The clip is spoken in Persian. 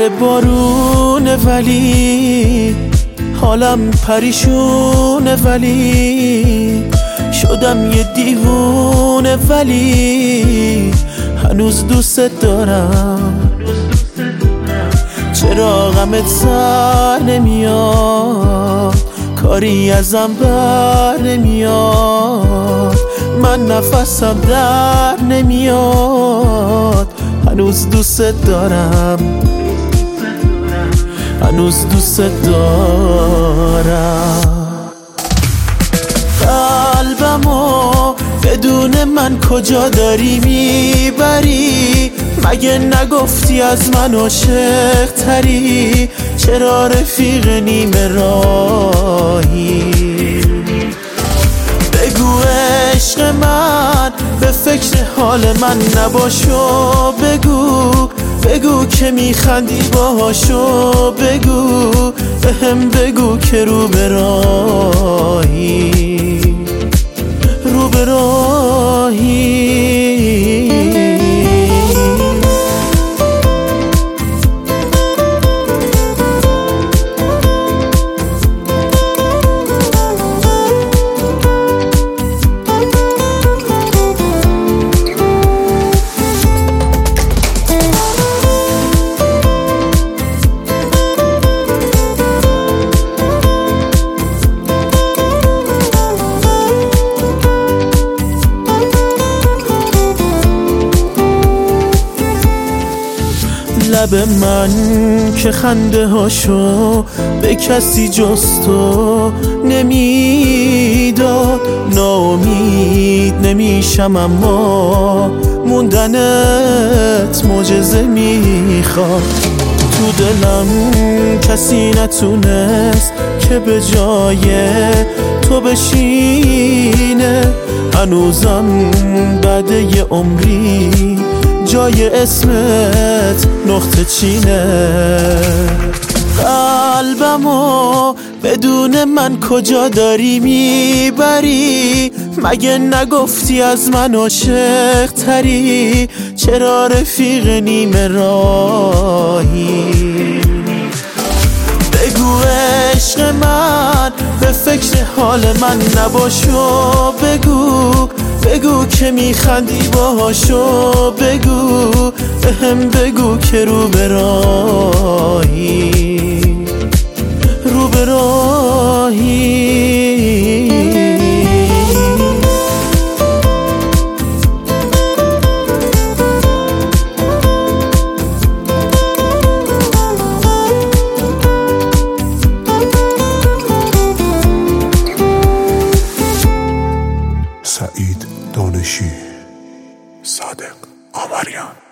بارونه ولی حالم پریشونه، ولی شدم یه دیوونه، ولی هنوز دوست دارم. چرا غمت سر نمیاد، کاری ازم بر نمیاد، من نفسم در نمیاد. هنوز دوست دارم، هنوز دوست دارم. قلبمو بدون من کجا داری میبری؟ مگه نگفتی از من عاشق تری؟ چرا رفیق نیمه راهی؟ بگو عشق من به فکر حال من نباشو، بگو که میخندی باهاشو، بگو بهم بگو که رو به راهی، رو به راهی. لب من که خنده هاشو به کسی جز تو نمیداد، ناامید نمیشم اما موندنت معجزه میخواد. تو دلم کسی نتونست که به جای تو بشینه، هنوزم بعد یه عمری جای اسمت نقطه چینه. قلبمو بدون من کجا داری میبری؟ مگه نگفتی از من عاشق تری؟ چرا رفیق نیمه راهی؟ بگو عشق من به فکر حال من نباشو، بگو که میخندی باهاشو، بگو بهم بگو که رو به راهی، رو به راهی. سعید دانشی، صادق آمریان.